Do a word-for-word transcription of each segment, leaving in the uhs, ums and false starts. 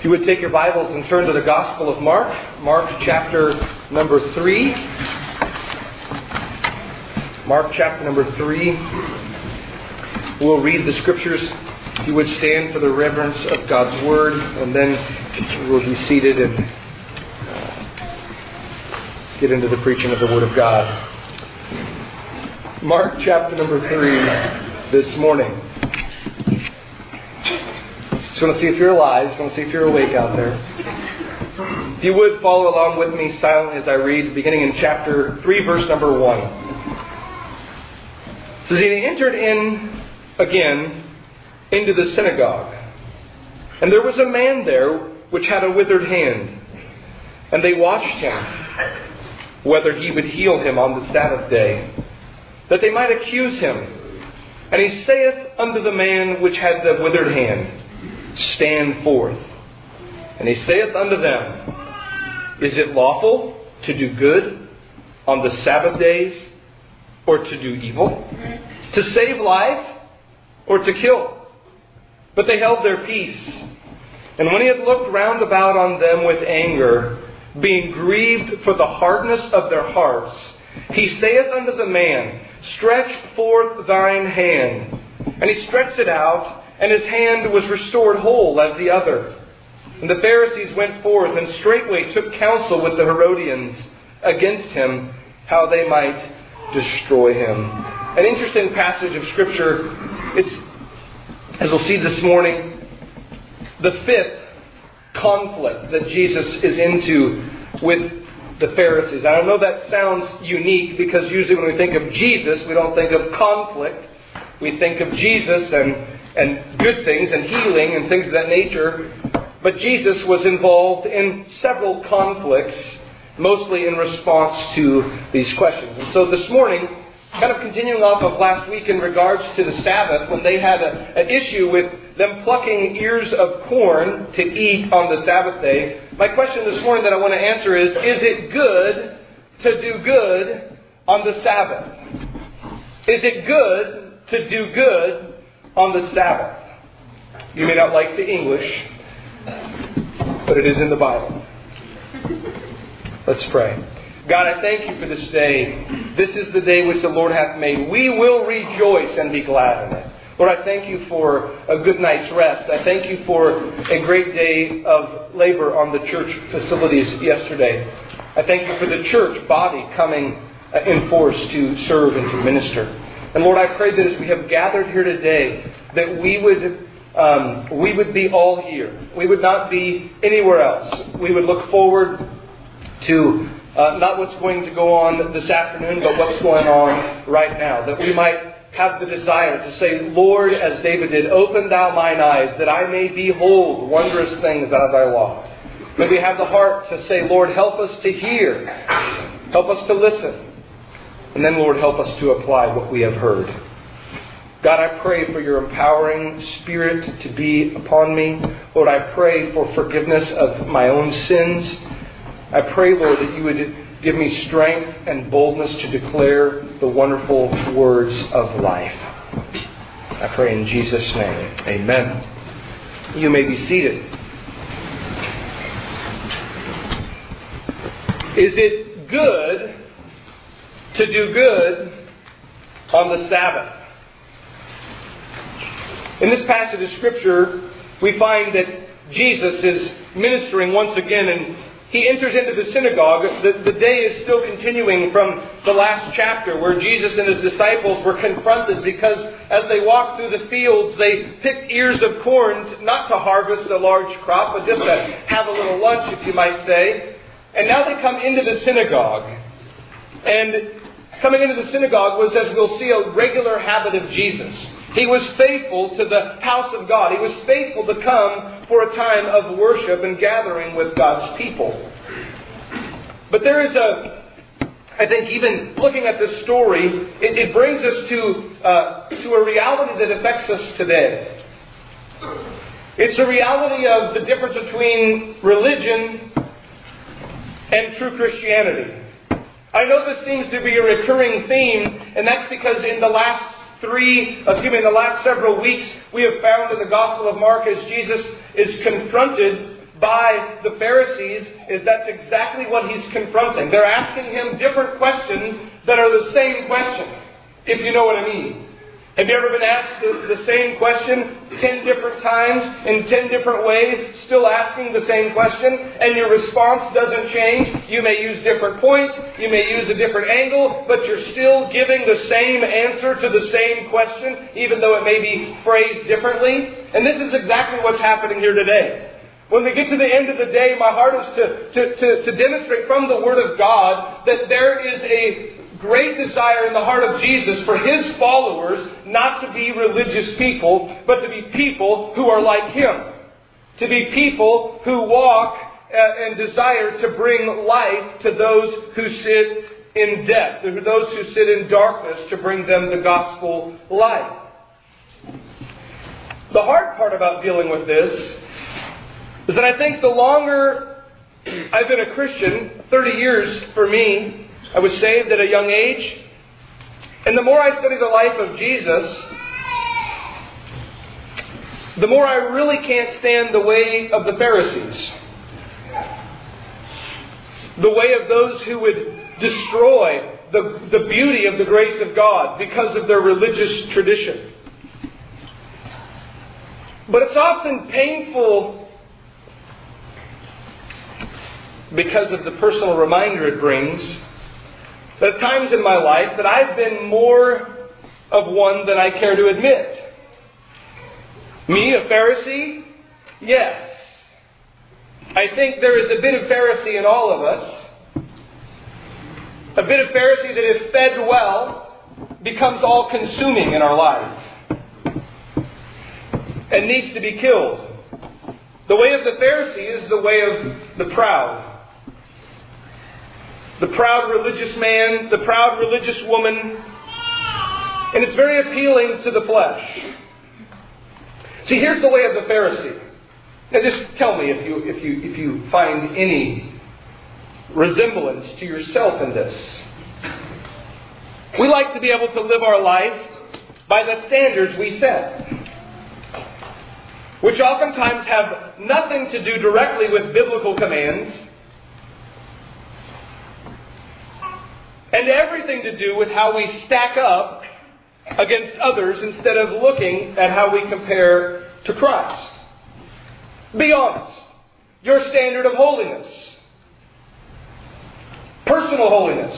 If you would take your Bibles and turn to the Gospel of Mark, Mark chapter number three. Mark chapter number three. We'll read the Scriptures. If you would stand for the reverence of God's Word, and then we'll be seated and uh, get into the preaching of the Word of God. Mark chapter number three this morning. Just want to see if you're alive. Just want to see if you're awake out there. If you would follow along with me silently as I read, beginning in chapter three, verse number one. It says, "He entered in again into the synagogue, and there was a man there which had a withered hand. And they watched him, whether he would heal him on the Sabbath day, that they might accuse him. And he saith unto the man which had the withered hand, Stand forth. And he saith unto them, Is it lawful to do good on the Sabbath days, or to do evil? To save life, or to kill? But they held their peace. And when he had looked round about on them with anger, being grieved for the hardness of their hearts, he saith unto the man, Stretch forth thine hand. And he stretched it out, and his hand was restored whole as the other. And the Pharisees went forth, and straightway took counsel with the Herodians against him, how they might destroy him." An interesting passage of Scripture. It's, as we'll see this morning, the fifth conflict that Jesus is into with the Pharisees. I know that sounds unique, because usually when we think of Jesus, we don't think of conflict. We think of Jesus and, and good things and healing and things of that nature. But Jesus was involved in several conflicts, mostly in response to these questions. And so this morning, kind of continuing off of last week in regards to the Sabbath, when they had a, an issue with them plucking ears of corn to eat on the Sabbath day, my question this morning that I want to answer is, is it good to do good on the Sabbath? Is it good to do good on the Sabbath? You may not like the English, but it is in the Bible. Let's pray. God, I thank you for this day. This is the day which the Lord hath made. We will rejoice and be glad in it. Lord, I thank you for a good night's rest. I thank you for a great day of labor on the church facilities yesterday. I thank you for the church body coming in force to serve and to minister. And Lord, I pray that as we have gathered here today, that we would um, we would be all here. We would not be anywhere else. We would look forward to Uh, not what's going to go on this afternoon, but what's going on right now. That we might have the desire to say, Lord, as David did, open thou mine eyes, that I may behold wondrous things out of thy law. That we have the heart to say, Lord, help us to hear. Help us to listen. And then, Lord, help us to apply what we have heard. God, I pray for your empowering Spirit to be upon me. Lord, I pray for forgiveness of my own sins. I pray, Lord, that you would give me strength and boldness to declare the wonderful words of life. I pray in Jesus' name. Amen. You may be seated. Is it good to do good on the Sabbath? In this passage of Scripture, we find that Jesus is ministering once again, and he enters into the synagogue. The, the day is still continuing from the last chapter, where Jesus and his disciples were confronted because as they walked through the fields, they picked ears of corn, not to harvest a large crop, but just to have a little lunch, if you might say. And now they come into the synagogue. And coming into the synagogue was, as we'll see, a regular habit of Jesus. He was faithful to the house of God. He was faithful to come for a time of worship and gathering with God's people. But there is a, I think even looking at this story, it, it brings us to, uh, to a reality that affects us today. It's a reality of the difference between religion and true Christianity. I know this seems to be a recurring theme, and that's because in the last three, excuse me, in the last several weeks, we have found in the Gospel of Mark, as Jesus is confronted by the Pharisees is that's exactly what he's confronting. They're asking him different questions that are the same question, if you know what I mean. Have you ever been asked the, the same question ten different times in ten different ways, still asking the same question, and your response doesn't change? You may use different points, you may use a different angle, but you're still giving the same answer to the same question, even though it may be phrased differently. And this is exactly what's happening here today. When we get to the end of the day, my heart is to, to, to, to demonstrate from the Word of God that there is a great desire in the heart of Jesus for His followers not to be religious people, but to be people who are like Him. To be people who walk and desire to bring life to those who sit in death, to those who sit in darkness, to bring them the gospel light. The hard part about dealing with this is that I think the longer I've been a Christian, thirty years for me, I was saved at a young age. And the more I study the life of Jesus, the more I really can't stand the way of the Pharisees. The way of those who would destroy the, the beauty of the grace of God because of their religious tradition. But it's often painful because of the personal reminder it brings that at times in my life that I've been more of one than I care to admit. Me, a Pharisee? Yes. I think there is a bit of Pharisee in all of us. A bit of Pharisee that, if fed well, becomes all-consuming in our life and needs to be killed. The way of the Pharisee is the way of the proud. The proud religious man, the proud religious woman. And it's very appealing to the flesh. See, here's the way of the Pharisee. Now just tell me if you if you if you find any resemblance to yourself in this. We like to be able to live our life by the standards we set, which oftentimes have nothing to do directly with biblical commands, and everything to do with how we stack up against others instead of looking at how we compare to Christ. Be honest. Your standard of holiness. Personal holiness.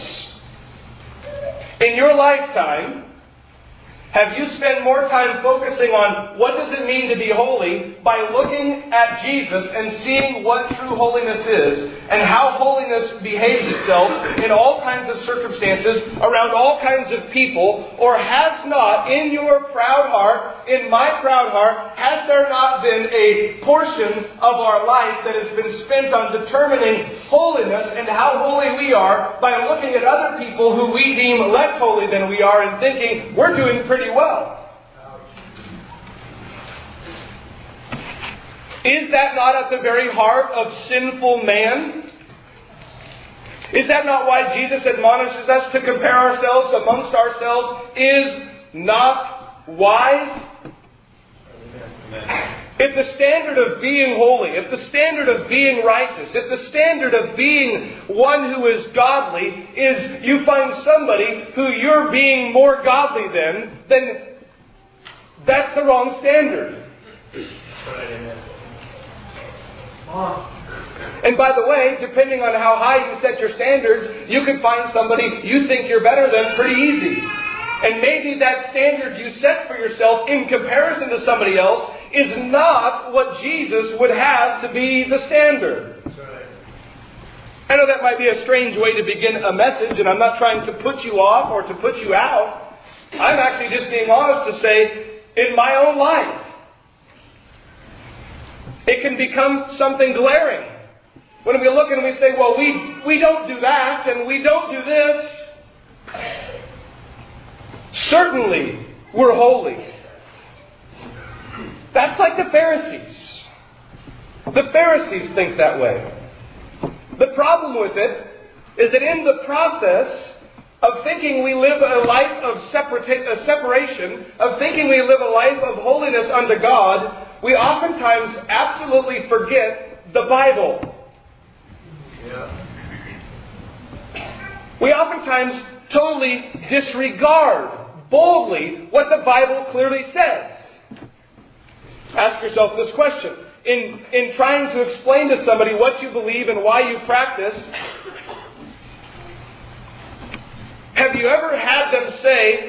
In your lifetime, have you spent more time focusing on what does it mean to be holy by looking at Jesus and seeing what true holiness is and how holiness behaves itself in all kinds of circumstances around all kinds of people? Or has not, in your proud heart, in my proud heart, has there not been a portion of our life that has been spent on determining holiness and how holy we are by looking at other people who we deem less holy than we are and thinking we're doing pretty well? Is that not at the very heart of sinful man? Is that not why Jesus admonishes us to compare ourselves amongst ourselves is not wise? Amen. If the standard of being holy, if the standard of being righteous, if the standard of being one who is godly is you find somebody who you're being more godly than, then that's the wrong standard. And by the way, depending on how high you set your standards, you could find somebody you think you're better than pretty easy. And maybe that standard you set for yourself in comparison to somebody else is not what Jesus would have to be the standard. I know that might be a strange way to begin a message, and I'm not trying to put you off or to put you out. I'm actually just being honest to say, in my own life, it can become something glaring. When we look and we say, well, we, we don't do that and we don't do this. Certainly, we're holy. That's like the Pharisees. The Pharisees think that way. The problem with it is that in the process of thinking we live a life of separa- a separation, of thinking we live a life of holiness unto God, we oftentimes absolutely forget the Bible. Yeah. We oftentimes totally disregard boldly what the Bible clearly says. Ask yourself this question. In, in trying to explain to somebody what you believe and why you practice, have you ever had them say,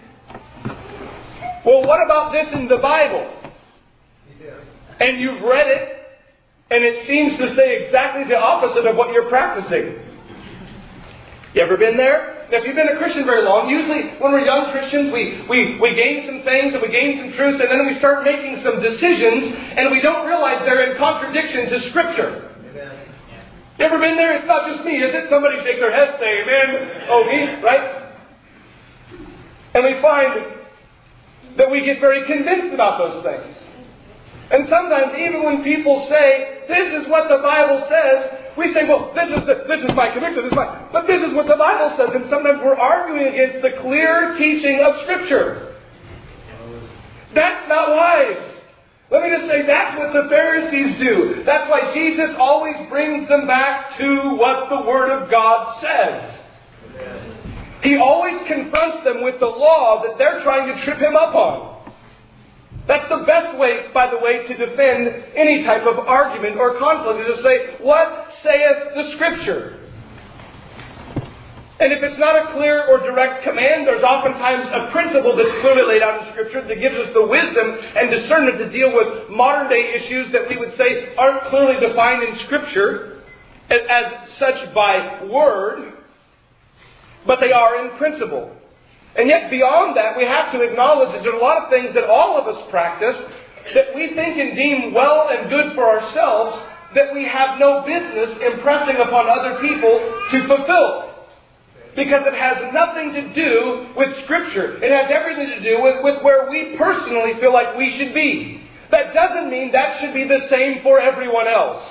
well, what about this in the Bible? And you've read it, and it seems to say exactly the opposite of what you're practicing. You ever been there? Now, if you've been a Christian very long, usually when we're young Christians, we, we, we gain some things and we gain some truths, and then we start making some decisions, and we don't realize they're in contradiction to Scripture. Amen. You ever been there? It's not just me, is it? Somebody shake their head, say amen. Oh, me, right? And we find that we get very convinced about those things. And sometimes, even when people say, this is what the Bible says, we say, well, this is the, this is my conviction, this is my, but this is what the Bible says. And sometimes we're arguing against the clear teaching of Scripture. That's not wise. Let me just say, that's what the Pharisees do. That's why Jesus always brings them back to what the Word of God says. He always confronts them with the law that they're trying to trip Him up on. That's the best way, by the way, to defend any type of argument or conflict, is to say, what saith the Scripture? And if it's not a clear or direct command, there's oftentimes a principle that's clearly laid out in Scripture that gives us the wisdom and discernment to deal with modern day issues that we would say aren't clearly defined in Scripture as such by word, but they are in principle. And yet beyond that, we have to acknowledge that there are a lot of things that all of us practice that we think and deem well and good for ourselves that we have no business impressing upon other people to fulfill. Because it has nothing to do with Scripture. It has everything to do with, with where we personally feel like we should be. That doesn't mean that should be the same for everyone else.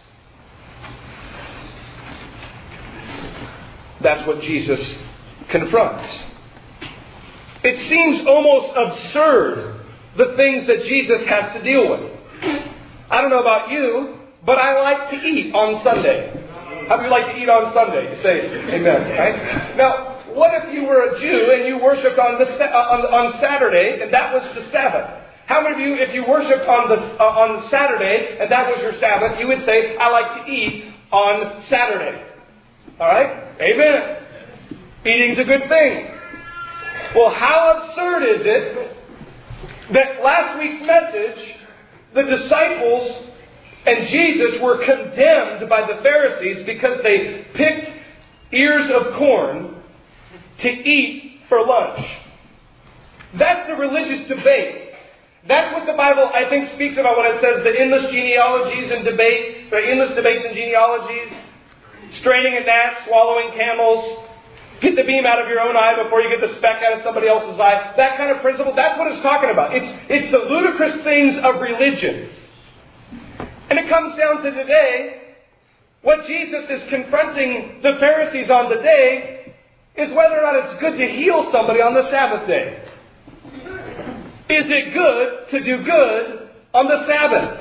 That's what Jesus confronts. It seems almost absurd, the things that Jesus has to deal with. I don't know about you, but I like to eat on Sunday. How do you like to eat on Sunday? You say amen, right? Now, what if you were a Jew and you worshipped on, the, on, on Saturday and that was the Sabbath? How many of you, if you worshipped on, the, uh, on Saturday and that was your Sabbath, you would say, I like to eat on Saturday? All right? Amen. Eating's a good thing. Well, how absurd is it that last week's message, the disciples and Jesus were condemned by the Pharisees because they picked ears of corn to eat for lunch. That's the religious debate. That's what the Bible, I think, speaks about when it says the endless genealogies and debates, the endless debates and genealogies, straining a gnat, swallowing camels, get the beam out of your own eye before you get the speck out of somebody else's eye. That kind of principle, that's what it's talking about. It's, it's the ludicrous things of religion. And it comes down to today, what Jesus is confronting the Pharisees on today is whether or not it's good to heal somebody on the Sabbath day. Is it good to do good on the Sabbath?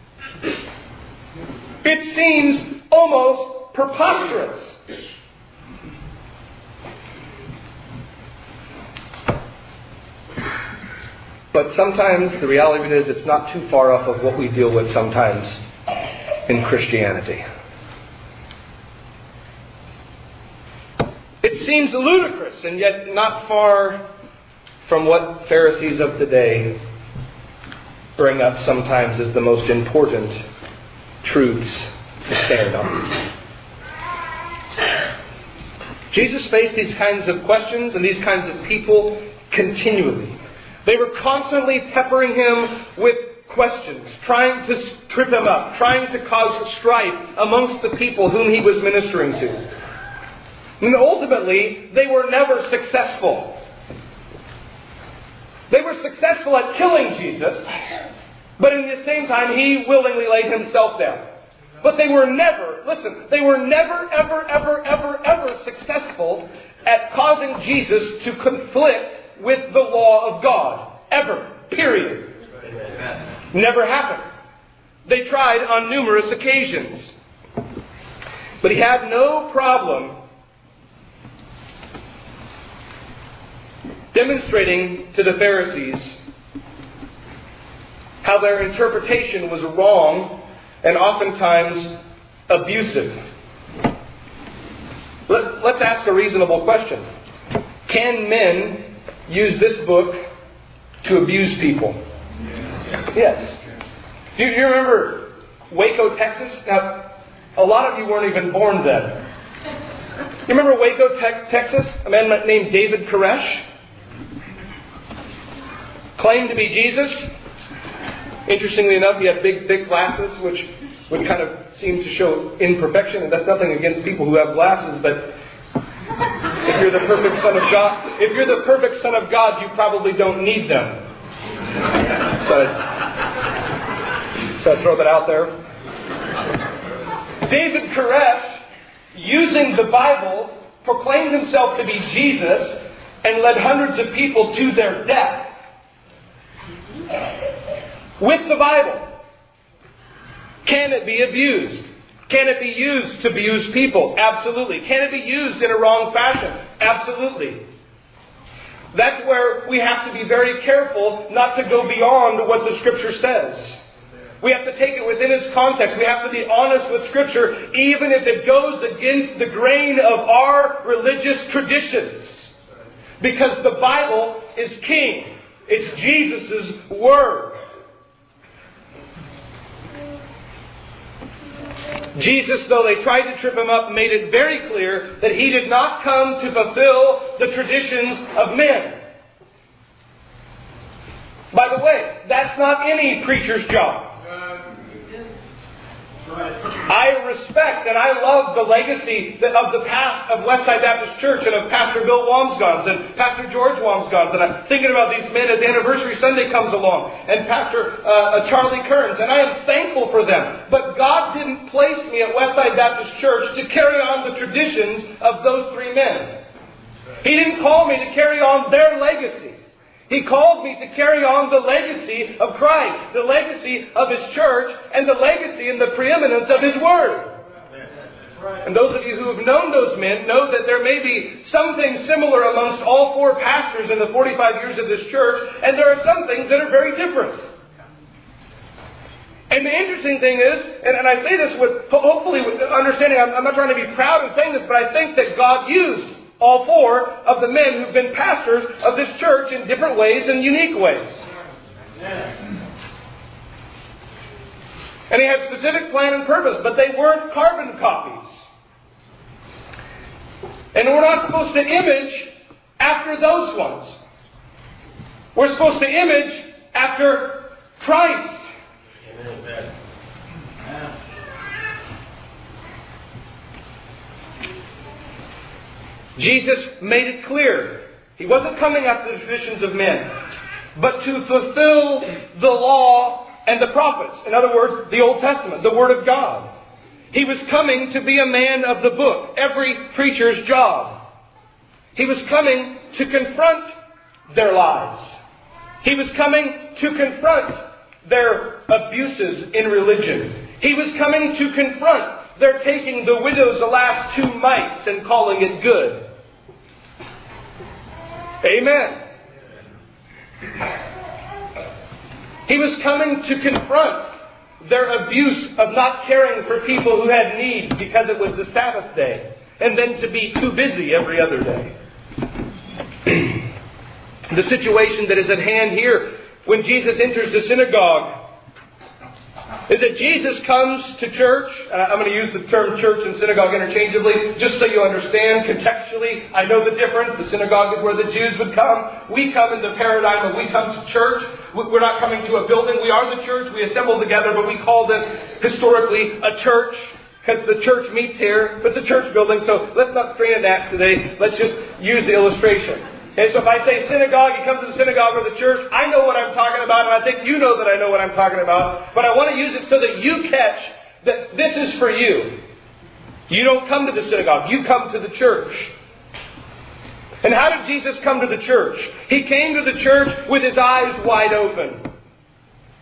It seems almost preposterous. But sometimes the reality of it is it's not too far off of what we deal with sometimes in Christianity. It seems ludicrous and yet not far from what Pharisees of today bring up sometimes as the most important truths to stand on. Jesus faced these kinds of questions and these kinds of people continually. They were constantly peppering Him with questions, trying to trip Him up, trying to cause strife amongst the people whom He was ministering to. And ultimately, they were never successful. They were successful at killing Jesus, but at the same time, He willingly laid Himself down. But they were never, listen, they were never, ever, ever, ever, ever successful at causing Jesus to conflict with the law of God. Ever. Period. Amen. Never happened. They tried on numerous occasions. But he had no problem demonstrating to the Pharisees how their interpretation was wrong and oftentimes abusive. Let, let's ask a reasonable question. Can men use this book to abuse people? Yes. Do you remember Waco, Texas? Now, a lot of you weren't even born then. You remember Waco, te- Texas? A man named David Koresh? Claimed to be Jesus. Interestingly enough, he had big, thick glasses, which would kind of seem to show imperfection. And that's nothing against people who have glasses, but if you're the perfect Son of God, if you're the perfect Son of God, you probably don't need them. So I, so I throw that out there. David Koresh, using the Bible, proclaimed himself to be Jesus and led hundreds of people to their death. With the Bible. Can it be abused? Can it be used to abuse people? Absolutely. Can it be used in a wrong fashion? Absolutely. That's where we have to be very careful not to go beyond what the Scripture says. We have to take it within its context. We have to be honest with Scripture, even if it goes against the grain of our religious traditions. Because the Bible is king. It's Jesus' Word. Jesus, though they tried to trip him up, made it very clear that he did not come to fulfill the traditions of men. By the way, that's not any preacher's job. I respect and I love the legacy of the past of Westside Baptist Church and of Pastor Bill Wamsgans and Pastor George Wamsgans. And I'm thinking about these men as Anniversary Sunday comes along. And Pastor uh, Charlie Kearns. And I am thankful for them. But God didn't place me at Westside Baptist Church to carry on the traditions of those three men. He didn't call me to carry on their legacy. He called me to carry on the legacy of Christ, the legacy of His church, and the legacy and the preeminence of His Word. And those of you who have known those men know that there may be some things similar amongst all four pastors in the forty-five years of this church, and there are some things that are very different. And the interesting thing is, and, and I say this with hopefully with understanding, I'm, I'm not trying to be proud in saying this, but I think that God used all four of the men who've been pastors of this church in different ways and unique ways. And He had specific plan and purpose, but they weren't carbon copies. And we're not supposed to image after those ones. We're supposed to image after Christ. Amen. Jesus made it clear. He wasn't coming after the traditions of men, but to fulfill the law and the prophets. In other words, the Old Testament, the Word of God. He was coming to be a man of the book, every preacher's job. He was coming to confront their lies. He was coming to confront their abuses in religion. He was coming to confront their taking the widow's last two mites and calling it good. Amen. He was coming to confront their abuse of not caring for people who had needs because it was the Sabbath day, and then to be too busy every other day. The situation that is at hand here when Jesus enters the synagogue is that Jesus comes to church. Uh, I'm going to use the term church and synagogue interchangeably, just so you understand contextually. I know the difference. The synagogue is where the Jews would come. We come in the paradigm of we come to church. We're not coming to a building. We are the church. We assemble together, but we call this historically a church because the church meets here. But it's a church building, so let's not strain at gnats today. Let's just use the illustration. Okay, so if I say synagogue, you come to the synagogue or the church, I know what I'm talking about, and I think you know that I know what I'm talking about. But I want to use it so that you catch that this is for you. You don't come to the synagogue, you come to the church. And how did Jesus come to the church? He came to the church with His eyes wide open.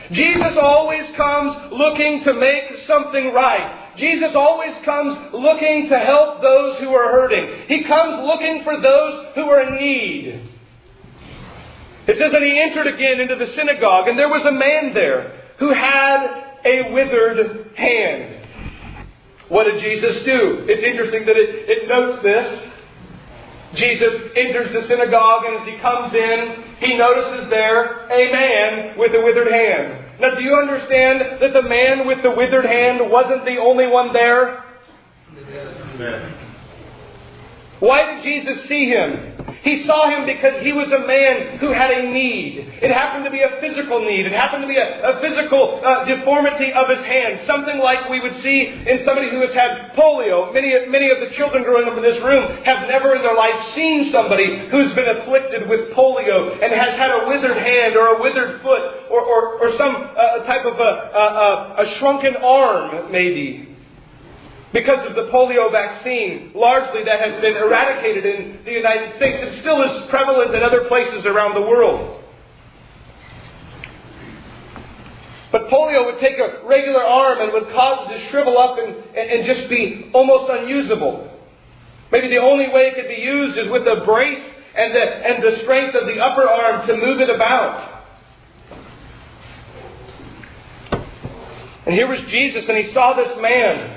Jesus always comes looking to make something right. Jesus always comes looking to help those who are hurting. He comes looking for those who are in need. It says that he entered again into the synagogue, and there was a man there who had a withered hand. What did Jesus do? It's interesting that it, it notes this. Jesus enters the synagogue, and as he comes in, he notices there a man with a withered hand. Now, do you understand that the man with the withered hand wasn't the only one there? Amen. Why did Jesus see him? He saw him because he was a man who had a need. It happened to be a physical need. It happened to be a, a physical uh, deformity of his hand. Something like we would see in somebody who has had polio. Many, many of the children growing up in this room have never in their life seen somebody who's been afflicted with polio and has had a withered hand or a withered foot or, or, or some uh, type of a, a, a shrunken arm, maybe. Because of the polio vaccine, largely that has been eradicated in the United States. It still is prevalent in other places around the world. But polio would take a regular arm and would cause it to shrivel up and, and just be almost unusable. Maybe the only way it could be used is with a brace and the, and the strength of the upper arm to move it about. And here was Jesus, and he saw this man.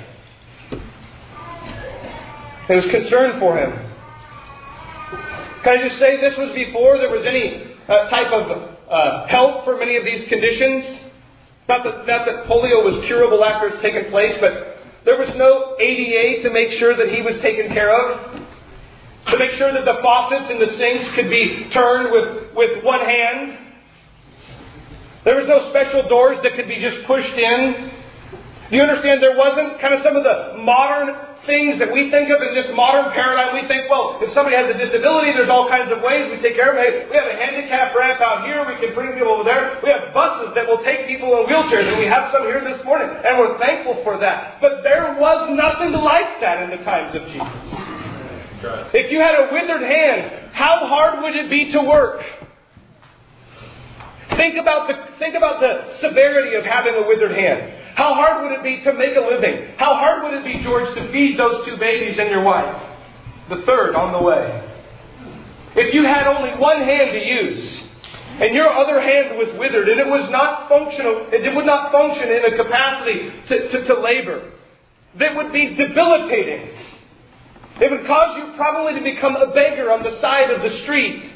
He was concerned for him. Can I just say this was before there was any uh, type of uh, help for many of these conditions? Not that, not that polio was curable after it's taken place, but there was no A D A to make sure that he was taken care of. To make sure that the faucets and the sinks could be turned with, with one hand. There was no special doors that could be just pushed in. Do you understand? There wasn't kind of some of the modern things that we think of in this modern paradigm. We think, well, if somebody has a disability, there's all kinds of ways we take care of it. We have a handicap ramp out here. We can bring people over there. We have buses that will take people in wheelchairs, and we have some here this morning, and we're thankful for that. But there was nothing like that in the times of Jesus. If you had a withered hand, how hard would it be to work? Think about the, think about the severity of having a withered hand. How hard would it be to make a living? How hard would it be, George, to feed those two babies and your wife? The third on the way. If you had only one hand to use, and your other hand was withered, and it was not functional, it would not function in a capacity to, to, to labor, that would be debilitating. It would cause you probably to become a beggar on the side of the street,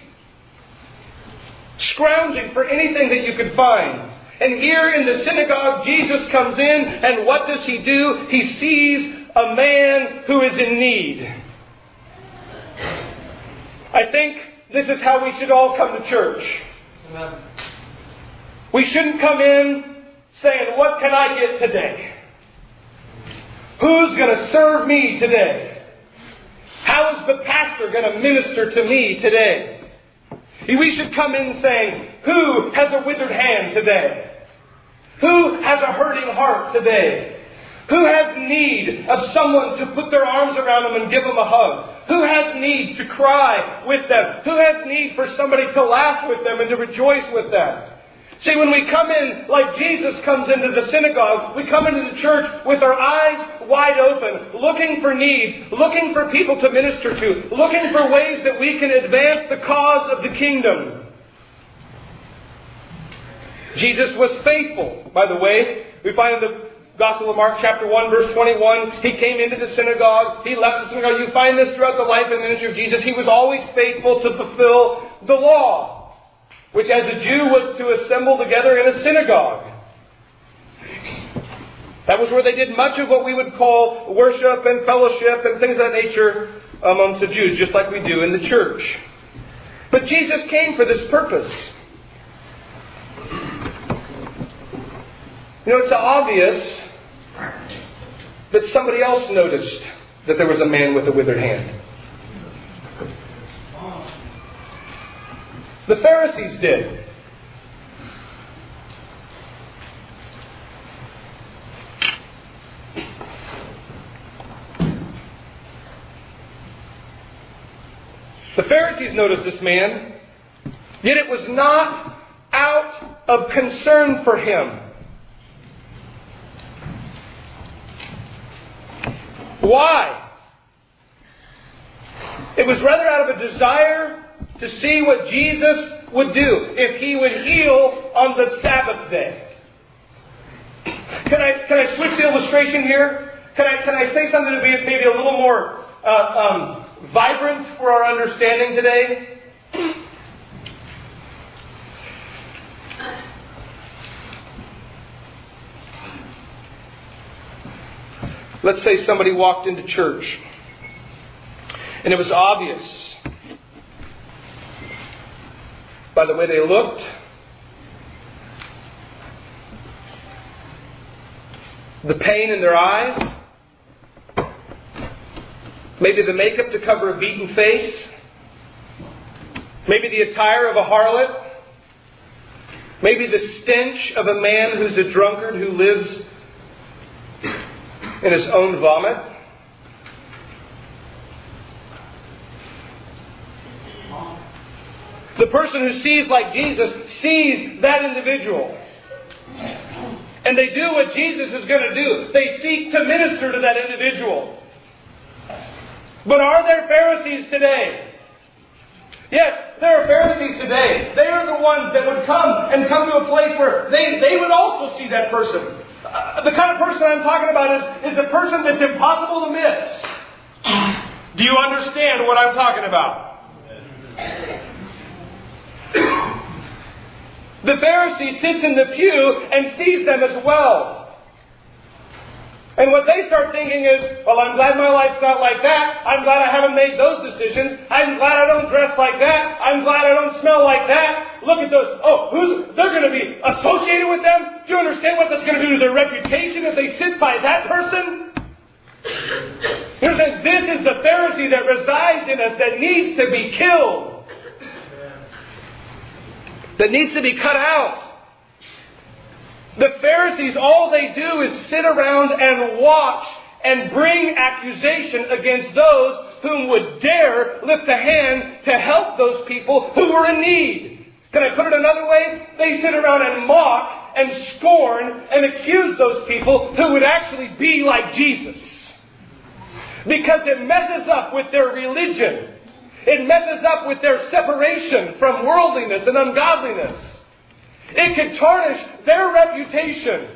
scrounging for anything that you could find. And here in the synagogue, Jesus comes in, and what does he do? He sees a man who is in need. I think this is how we should all come to church. Amen. We shouldn't come in saying, what can I get today? Who's going to serve me today? How is the pastor going to minister to me today? We should come in saying, who has a withered hand today? Who has a hurting heart today? Who has need of someone to put their arms around them and give them a hug? Who has need to cry with them? Who has need for somebody to laugh with them and to rejoice with them? See, when we come in like Jesus comes into the synagogue, we come into the church with our eyes wide open, looking for needs, looking for people to minister to, looking for ways that we can advance the cause of the kingdom. Jesus was faithful, by the way. We find in the Gospel of Mark chapter one, verse twenty-one, he came into the synagogue, he left the synagogue. You find this throughout the life and ministry of Jesus. He was always faithful to fulfill the law, which as a Jew was to assemble together in a synagogue. That was where they did much of what we would call worship and fellowship and things of that nature amongst the Jews, just like we do in the church. But Jesus came for this purpose. You know, it's obvious that somebody else noticed that there was a man with a withered hand. The Pharisees did. The Pharisees noticed this man, yet it was not out of concern for him. Why? It was rather out of a desire to see what Jesus would do if He would heal on the Sabbath day. Can I can I switch the illustration here? Can I can I say something to be maybe a little more uh, um, vibrant for our understanding today? Let's say somebody walked into church and it was obvious by the way they looked, the pain in their eyes, maybe the makeup to cover a beaten face, maybe the attire of a harlot, maybe the stench of a man who's a drunkard who lives in his own vomit. The person who sees like Jesus sees that individual. And they do what Jesus is going to do. They seek to minister to that individual. But are there Pharisees today? Yes, there are Pharisees today. They are the ones that would come and come to a place where they, they would also see that person. Uh, the kind of person I'm talking about is, is a person that's impossible to miss. Do you understand what I'm talking about? The Pharisee sits in the pew and sees them as well. And what they start thinking is, well, I'm glad my life's not like that. I'm glad I haven't made those decisions. I'm glad I don't dress like that. I'm glad I don't smell like that. Look at those. Oh, who's, they're going to be associated with them? Do you understand what that's going to do to their reputation if they sit by that person? You understand? This is the Pharisee that resides in us that needs to be killed. That needs to be cut out. The Pharisees, all they do is sit around and watch and bring accusation against those whom would dare lift a hand to help those people who were in need. Can I put it another way? They sit around and mock and scorn and accuse those people who would actually be like Jesus. Because it messes up with their religion. It messes up with their separation from worldliness and ungodliness. It could tarnish their reputation.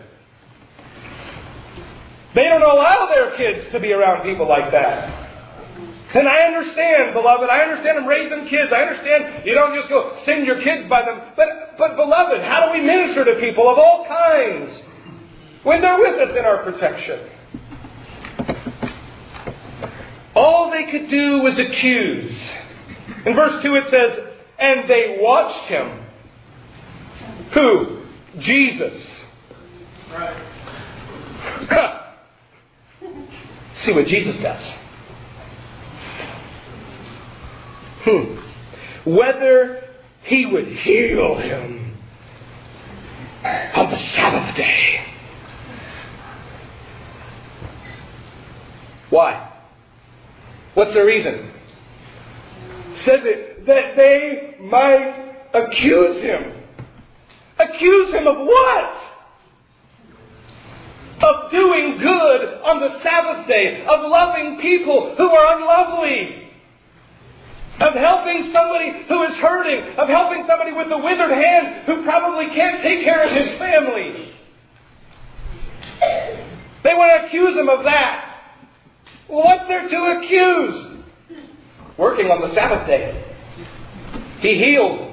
They don't allow their kids to be around people like that. And I understand, beloved, I understand them raising kids. I understand you don't just go send your kids by them. But, but beloved, how do we minister to people of all kinds when they're with us in our protection? All they could do was accuse. In verse two it says, and they watched him. Who? Jesus. Right. See what Jesus does. Hmm. Whether he would heal him on the Sabbath day. Why? What's the reason? Says it that they might accuse him. Accuse him of what? Of doing good on the Sabbath day. Of loving people who are unlovely. Of helping somebody who is hurting. Of helping somebody with a withered hand who probably can't take care of his family. They want to accuse him of that. What's there to accuse? Working on the Sabbath day. He healed.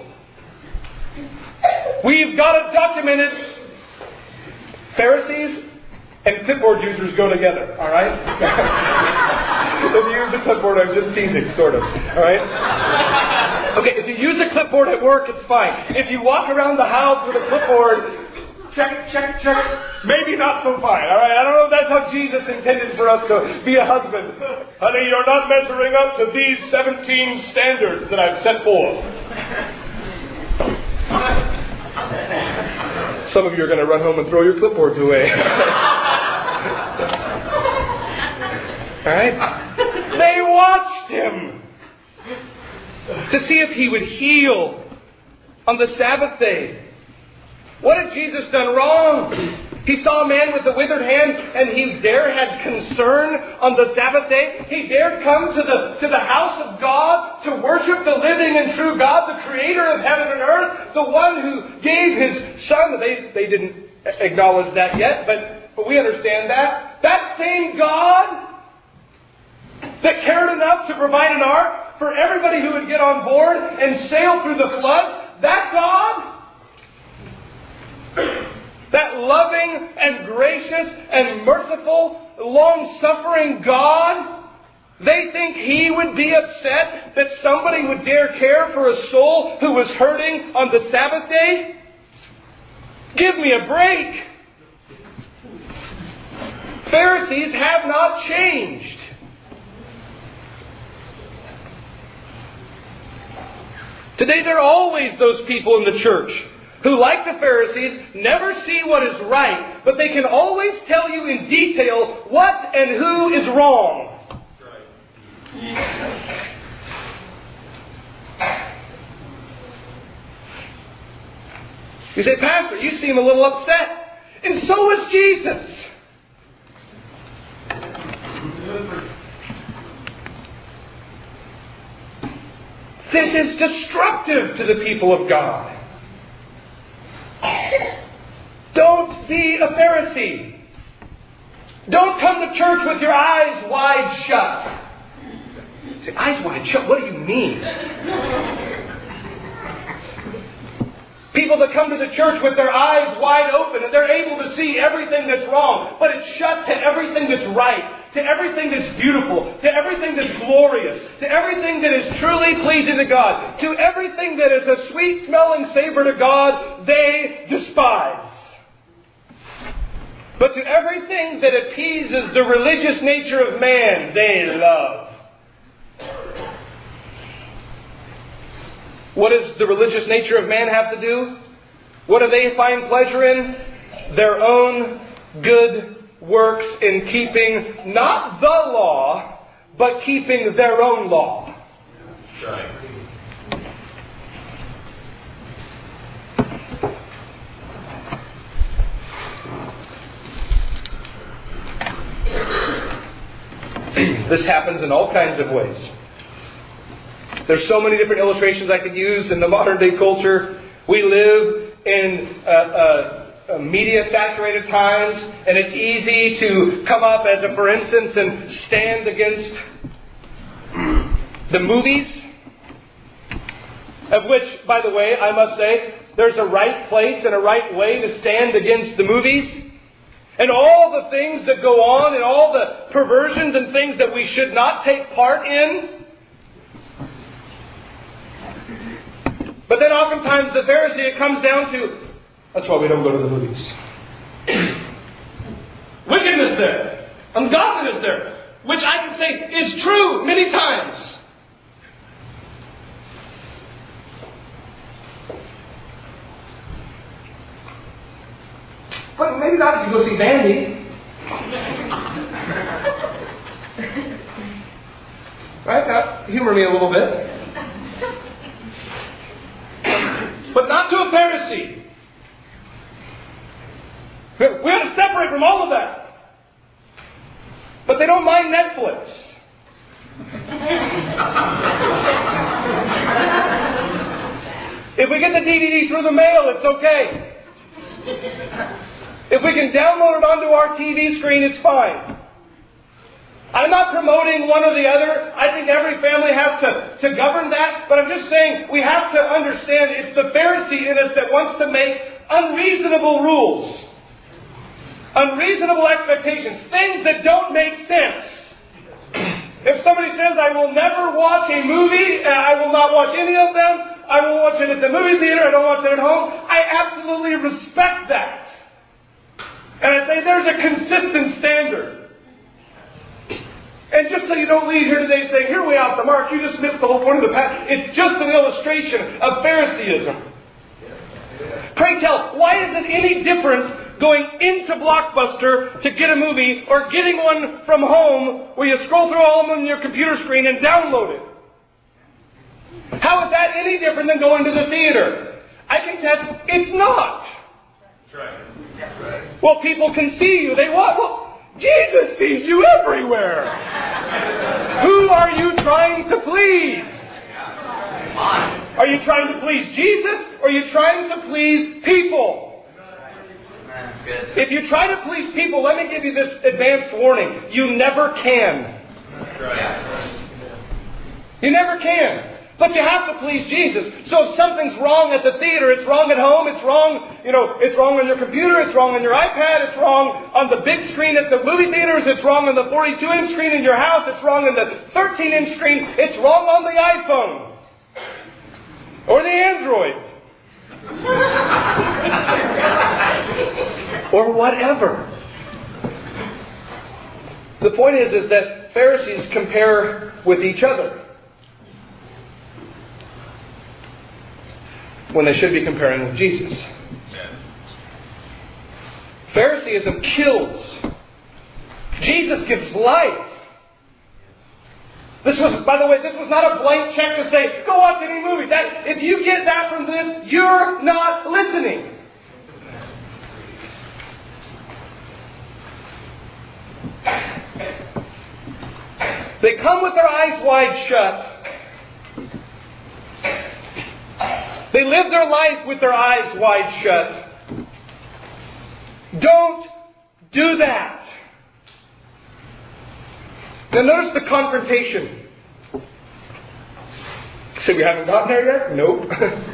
We've got it documented. Pharisees and clipboard users go together. Alright? If you use a clipboard, I'm just teasing, sort of. Alright? Okay, if you use a clipboard at work, it's fine. If you walk around the house with a clipboard, check, check, check. Maybe not so fine. Alright? I don't know if that's how Jesus intended for us to be a husband. Honey, you're not measuring up to these seventeen standards that I've set forth. Some of you are going to run home and throw your clipboards away. Alright? They watched him to see if he would heal on the Sabbath day. What had Jesus done wrong? He saw a man with a withered hand, and he dare had concern on the Sabbath day. He dared come to the, to the house of God to worship the living and true God, the creator of heaven and earth, the one who gave his Son. They, they didn't acknowledge that yet, but, but we understand that. That same God that cared enough to provide an ark for everybody who would get on board and sail through the floods, that God, that loving and gracious and merciful, long-suffering God, they think He would be upset that somebody would dare care for a soul who was hurting on the Sabbath day? Give me a break. Pharisees have not changed. Today there are always those people in the church who, like the Pharisees, never see what is right, but they can always tell you in detail what and who is wrong. You say, Pastor, you seem a little upset. And so was Jesus. This is destructive to the people of God. Don't be a Pharisee. Don't come to church with your eyes wide shut. Say, eyes wide shut? What do you mean? People that come to the church with their eyes wide open and they're able to see everything that's wrong, but it's shut to everything that's right, to everything that's beautiful, to everything that's glorious, to everything that is truly pleasing to God, to everything that is a sweet-smelling savor to God, they despise. But to everything that appeases the religious nature of man, they love. What does the religious nature of man have to do? What do they find pleasure in? Their own good works in keeping not the law, but keeping their own law. Right. This happens in all kinds of ways. There's so many different illustrations I could use in the modern day culture. We live in uh, uh, media-saturated times, and it's easy to come up as a for instance and stand against the movies, of which, by the way, I must say, there's a right place and a right way to stand against the movies. And all the things that go on and all the perversions and things that we should not take part in. But then oftentimes the Pharisee, it comes down to, that's why we don't go to the movies. Wickedness there. Ungodliness there. Which I can say is true many times. But maybe not if you go see Bambi. Right? Now, humor me a little bit. But not to a Pharisee. We have to separate from all of that. But they don't mind Netflix. If we get the D V D through the mail, it's okay. If we can download it onto our T V screen, it's fine. I'm not promoting one or the other. I think every family has to, to govern that. But I'm just saying we have to understand it's the Pharisee in us that wants to make unreasonable rules. Unreasonable expectations. Things that don't make sense. If somebody says, I will never watch a movie, I will not watch any of them, I will watch it at the movie theater, I don't watch it at home, I absolutely respect that. And I say there's a consistent standard. And just so you don't leave here today saying, here we off the mark, you just missed the whole point of the passage. It's just an illustration of Phariseeism. Pray tell, why is it any different going into Blockbuster to get a movie or getting one from home where you scroll through all of them on your computer screen and download it? How is that any different than going to the theater? I can test it's not. Well, people can see you. They what? Well, Jesus sees you everywhere. Who are you trying to please? Are you trying to please Jesus, or are you trying to please people? If you try to please people, let me give you this advanced warning. You never can. You never can. But you have to please Jesus. So if something's wrong at the theater, it's wrong at home, it's wrong, you know, it's wrong on your computer, it's wrong on your iPad, it's wrong on the big screen at the movie theaters, it's wrong on the forty-two inch screen in your house, it's wrong on the thirteen inch screen, it's wrong on the iPhone. Or the Android. Or whatever. The point is, is that Pharisees compare with each other when they should be comparing with Jesus. Phariseeism kills. Jesus gives life. This was, by the way, this was not a blank check to say, go watch any movie. That, if you get that from this, you're not listening. They come with their eyes wide shut. They live their life with their eyes wide shut. Don't do that. Now notice the confrontation. So we haven't gotten there yet? Nope.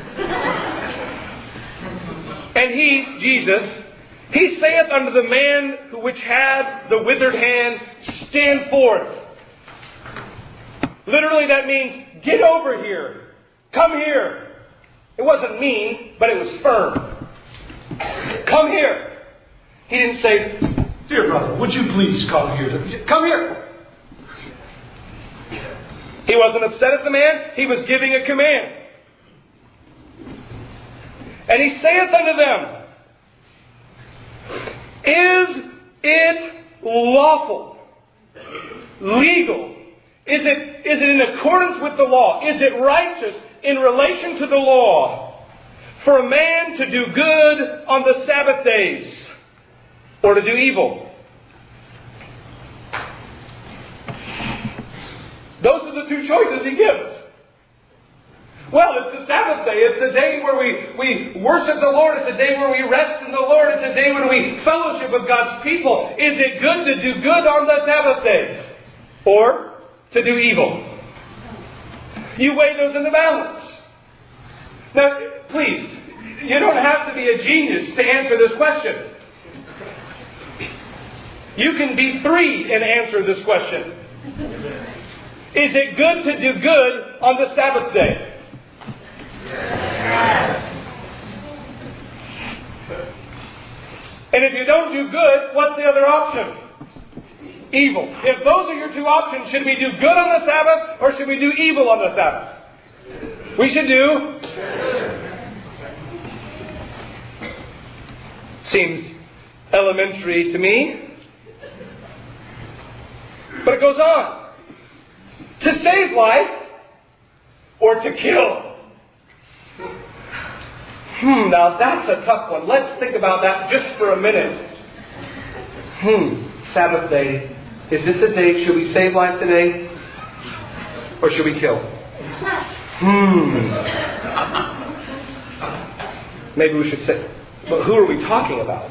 And he, Jesus, he saith unto the man who which had the withered hand, stand forth. Literally that means, get over here. Come here. It wasn't mean, but it was firm. Come here. He didn't say, dear brother, would you please come here? He said, come here. He wasn't upset at the man. He was giving a command. And he saith unto them, is it lawful, legal? Is it, is it in accordance with the law? Is it righteous in relation to the law for a man to do good on the Sabbath days or to do evil? Those are the two choices he gives. Well, it's the Sabbath day. It's the day where we, we worship the Lord. It's a day where we rest in the Lord. It's a day when we fellowship with God's people. Is it good to do good on the Sabbath day? Or to do evil? You weigh those in the balance. Now, please, you don't have to be a genius to answer this question. You can be three and answer this question. Is it good to do good on the Sabbath day? Yes. And if you don't do good, what's the other option? Evil. If those are your two options, should we do good on the Sabbath or should we do evil on the Sabbath? We should do. Seems elementary to me. But it goes on. To save life or to kill? Hmm, now that's a tough one. Let's think about that just for a minute. Hmm, Sabbath day. Is this a day, should we save life today? Or should we kill? Hmm. Maybe we should say, but who are we talking about?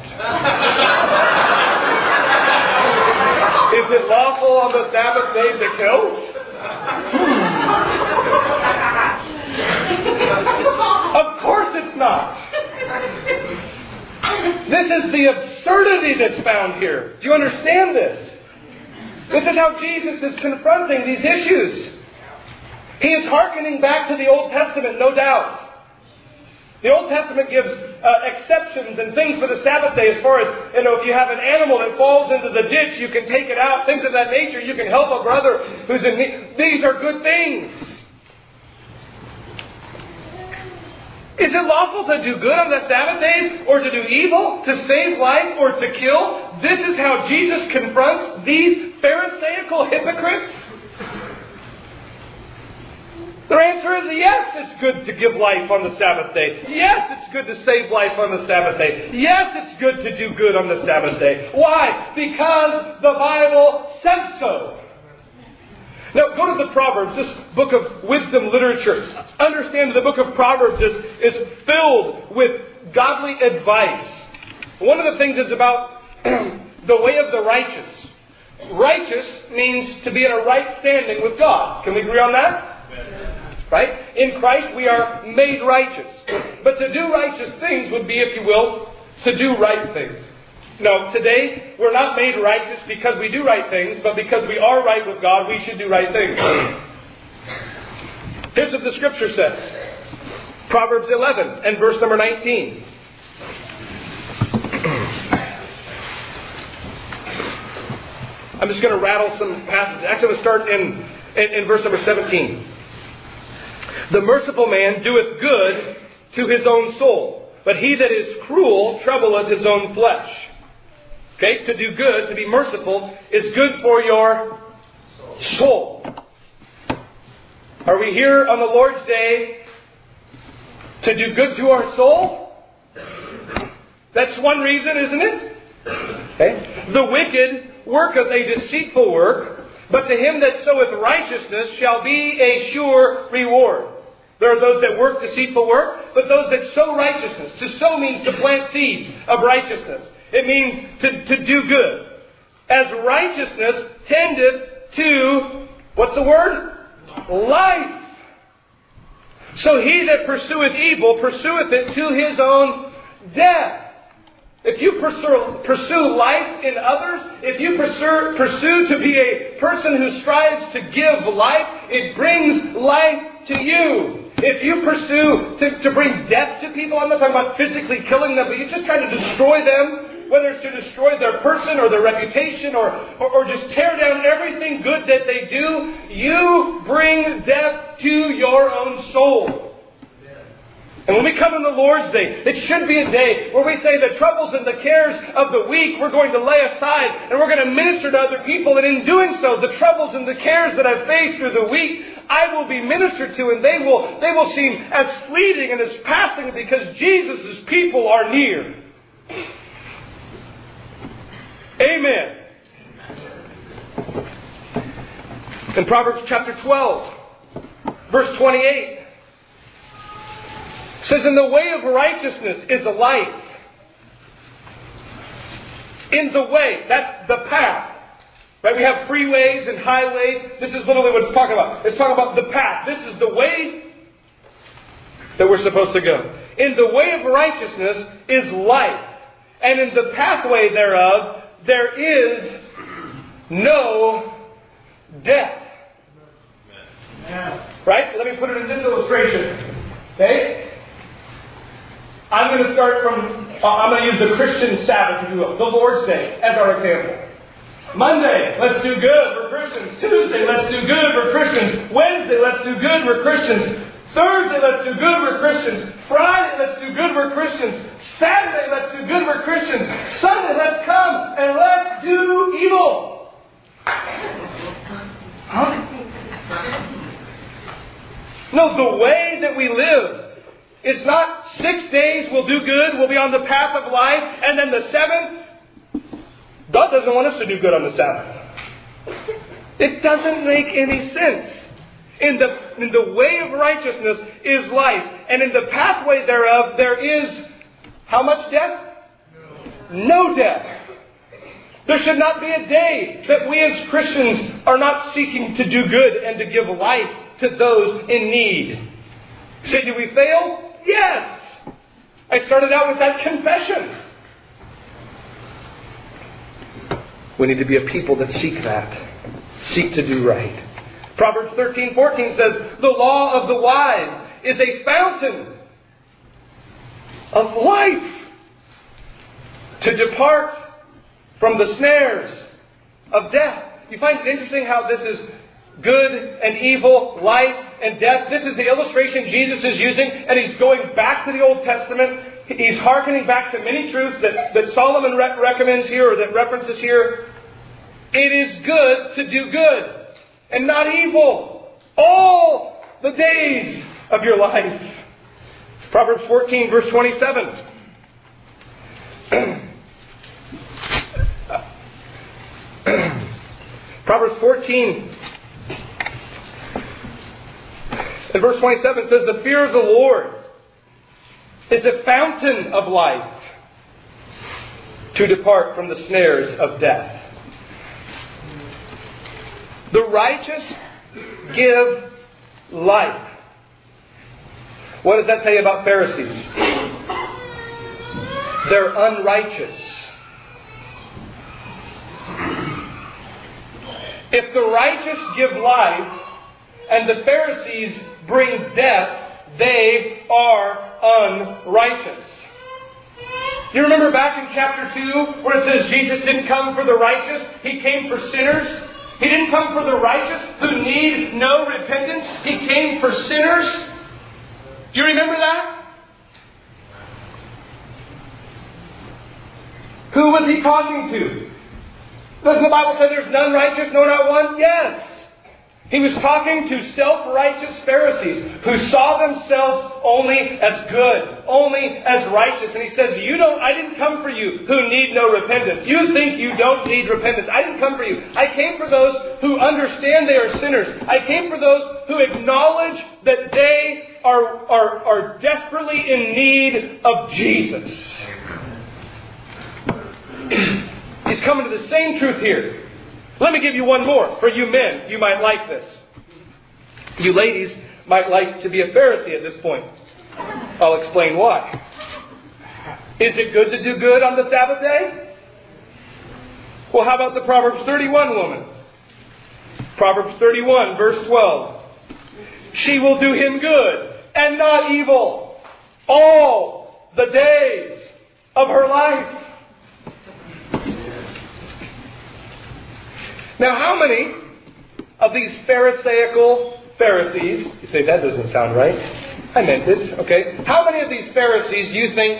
Is it lawful on the Sabbath day to kill? Of course it's not. This is the absurdity that's found here. Do you understand this? This is how Jesus is confronting these issues. He is hearkening back to the Old Testament, no doubt. The Old Testament gives uh, exceptions and things for the Sabbath day as far as, you know, if you have an animal that falls into the ditch, you can take it out, things of that nature. You can help a brother who's in need. These are good things. Is it lawful to do good on the Sabbath days or to do evil, to save life or to kill? This is how Jesus confronts these Pharisaical hypocrites. Their answer is yes, it's good to give life on the Sabbath day. Yes, it's good to save life on the Sabbath day. Yes, it's good to do good on the Sabbath day. Why? Because the Bible says so. Now, go to the Proverbs, this book of wisdom literature. Understand that the book of Proverbs is, is filled with godly advice. One of the things is about the way of the righteous. Righteous means to be in a right standing with God. Can we agree on that? Right? In Christ we are made righteous. But to do righteous things would be, if you will, to do right things. No, today we're not made righteous because we do right things, but because we are right with God, we should do right things. Here's what the Scripture says. Proverbs eleven and verse number nineteen. I'm just going to rattle some passages. Actually, I'm going to start in, in, in verse number seventeen. The merciful man doeth good to his own soul, but he that is cruel troubleth his own flesh. Okay, to do good, to be merciful, is good for your soul. Are we here on the Lord's Day to do good to our soul? That's one reason, isn't it? Okay. The wicked worketh a deceitful work, but to him that soweth righteousness shall be a sure reward. There are those that work deceitful work, but those that sow righteousness. To sow means to plant seeds of righteousness. It means to, to do good. As righteousness tendeth to, what's the word? Life. So he that pursueth evil pursueth it to his own death. If you pursue, pursue life in others, if you pursue, pursue to be a person who strives to give life, it brings life to you. If you pursue to, to bring death to people, I'm not talking about physically killing them, but you're just trying to destroy them, whether it's to destroy their person or their reputation or, or, or just tear down everything good that they do, you bring death to your own soul. And when we come on the Lord's Day, it should be a day where we say the troubles and the cares of the week we're going to lay aside and we're going to minister to other people. And in doing so, the troubles and the cares that I've faced through the week, I will be ministered to, and they will, they will seem as fleeting and as passing because Jesus' people are near. Amen. In Proverbs chapter twelve, verse twenty-eight, it says, in the way of righteousness is a life. In the way, that's the path. Right? We have freeways and highways. This is literally what it's talking about. It's talking about the path. This is the way that we're supposed to go. In the way of righteousness is life. And in the pathway thereof, there is no death. Right? Let me put it in this illustration. Okay? I'm going to start from, uh, I'm going to use the Christian Sabbath, if you will, the Lord's Day, as our example. Monday, let's do good, we're Christians. Tuesday, let's do good, we're Christians. Wednesday, let's do good, we're Christians. Thursday, let's do good, we're Christians. Friday, let's do good, we're Christians. Saturday, let's do good, we're Christians. Sunday, let's come and let's do evil. Huh? No, the way that we live, it's not six days we'll do good, we'll be on the path of life, and then the seventh, God doesn't want us to do good on the Sabbath. It doesn't make any sense. In the, in the way of righteousness is life, and in the pathway thereof there is how much death? No, no death. There should not be a day that we as Christians are not seeking to do good and to give life to those in need. Say, do we fail? Yes! I started out with that confession. We need to be a people that seek that. Seek to do right. Proverbs thirteen fourteen says, the law of the wise is a fountain of life, to depart from the snares of death. You find it interesting how this is good and evil, life and death. This is the illustration Jesus is using, and he's going back to the Old Testament. He's hearkening back to many truths that, that Solomon re- recommends here, or that references here. It is good to do good and not evil. All the days of your life. Proverbs fourteen, verse twenty-seven. Proverbs fourteen and verse twenty-seven says, the fear of the Lord is a fountain of life, to depart from the snares of death. The righteous give life. What does that tell you about Pharisees? They're unrighteous. If the righteous give life and the Pharisees bring death, they are unrighteous. You remember back in chapter two where it says Jesus didn't come for the righteous, He came for sinners. He didn't come for the righteous who need no repentance. He came for sinners. Do you remember that? Who was He talking to? Doesn't the Bible say there's none righteous, no, not one? Yes. He was talking to self-righteous Pharisees who saw themselves only as good, only as righteous. And He says, "You don't. I didn't come for you who need no repentance. You think you don't need repentance. I didn't come for you. I came for those who understand they are sinners. I came for those who acknowledge that they are, are, are desperately in need of Jesus." He's coming to the same truth here. Let me give you one more. For you men, you might like this. You ladies might like to be a Pharisee at this point. I'll explain why. Is it good to do good on the Sabbath day? Well, how about the Proverbs thirty-one woman? Proverbs thirty-one, verse twelve. She will do him good and not evil all the days of her life. Now, how many of these Pharisaical Pharisees, you say that doesn't sound right. I meant it, okay. How many of these Pharisees do you think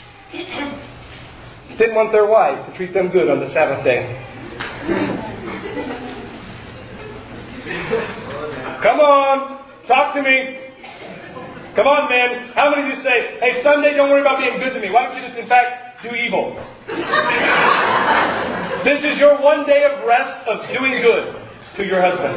didn't want their wives to treat them good on the Sabbath day? Come on, talk to me. Come on, man. How many of you say, "Hey, Sunday, don't worry about being good to me. Why don't you just, in fact, do evil?" This is your one day of rest of doing good to your husband.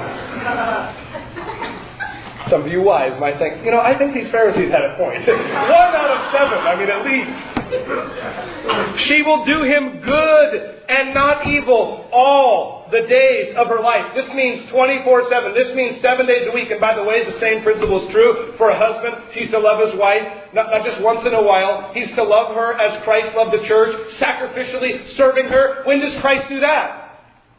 Some of you wives might think, you know, I think these Pharisees had a point. One out of seven, I mean, at least. She will do him good and not evil all the days of her life. This means twenty-four seven. This means seven days a week. And by the way, the same principle is true for a husband. He's to love his wife, not, not just once in a while. He's to love her as Christ loved the church, sacrificially serving her. When does Christ do that?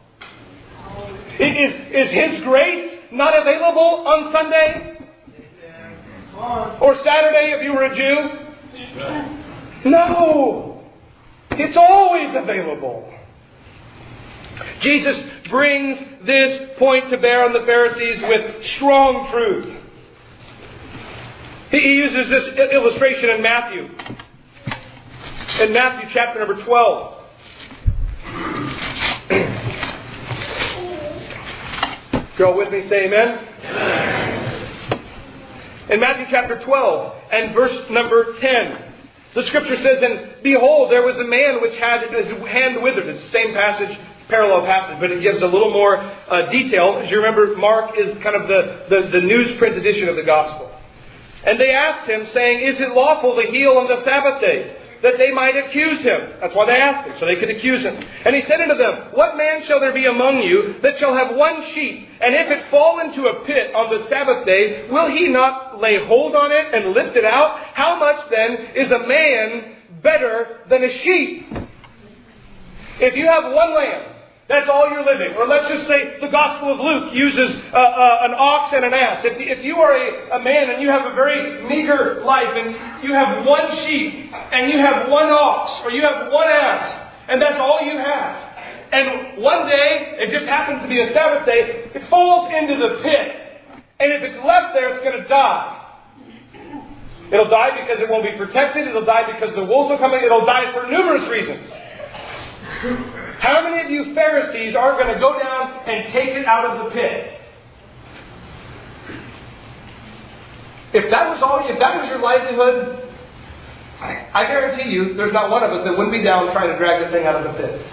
Is, is His grace not available on Sunday? Or Saturday if you were a Jew? No. It's always available. Jesus brings this point to bear on the Pharisees with strong truth. He uses this illustration in Matthew. In Matthew chapter number twelve. If you're all with me, say amen. Amen. In Matthew chapter twelve and verse number ten. The scripture says, "And behold, there was a man which had his hand withered." It's the same passage, parallel passage, but it gives a little more uh, detail. As you remember, Mark is kind of the, the, the newsprint edition of the gospel. "And they asked him, saying, Is it lawful to heal on the Sabbath days? That they might accuse him." That's why they asked him, so they could accuse him. "And he said unto them, What man shall there be among you that shall have one sheep, and if it fall into a pit on the Sabbath day, will he not lay hold on it and lift it out? How much then is a man better than a sheep?" If you have one lamb, that's all you're living. Or let's just say the Gospel of Luke uses uh, uh, an ox and an ass. If, if you are a, a man and you have a very meager life and you have one sheep and you have one ox or you have one ass and that's all you have. And one day, it just happens to be a Sabbath day, it falls into the pit. And if it's left there, it's going to die. It'll die because it won't be protected. It'll die because the wolves will come in. It'll die for numerous reasons. How many of you Pharisees are going to go down and take it out of the pit? If that was all, if that was your livelihood, I, I guarantee you, there's not one of us that wouldn't be down trying to drag the thing out of the pit.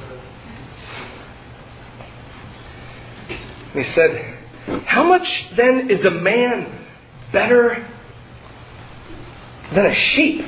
And he said, how much then is a man better than a sheep?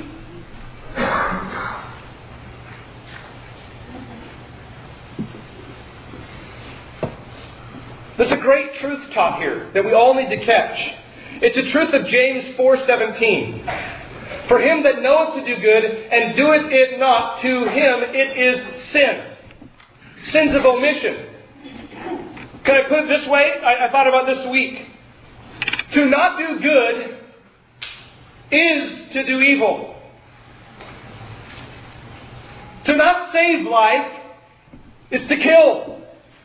There's a great truth taught here that we all need to catch. It's a truth of James four seventeen. For him that knoweth to do good and doeth it not, to him it is sin. Sins of omission. Can I put it this way? I, I thought about this week. To not do good is to do evil. To not save life is to kill.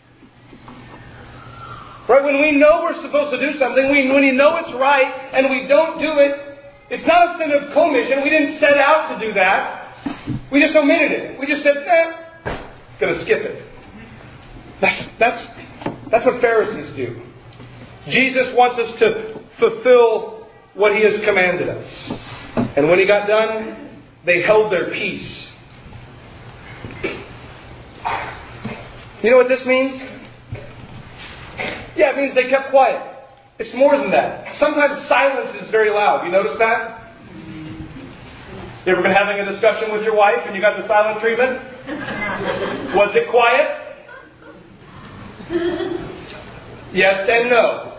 Right? When we know we're supposed to do something, we, when we know it's right and we don't do it, it's not a sin of commission. We didn't set out to do that. We just omitted it. We just said, eh, gonna skip it. That's, that's, that's what Pharisees do. Jesus wants us to fulfill what He has commanded us. And when He got done, they held their peace. You know what this means? Yeah, it means they kept quiet. It's more than that. Sometimes silence is very loud. You notice that? You ever been having a discussion with your wife and you got the silent treatment? Was it quiet? Yes and no.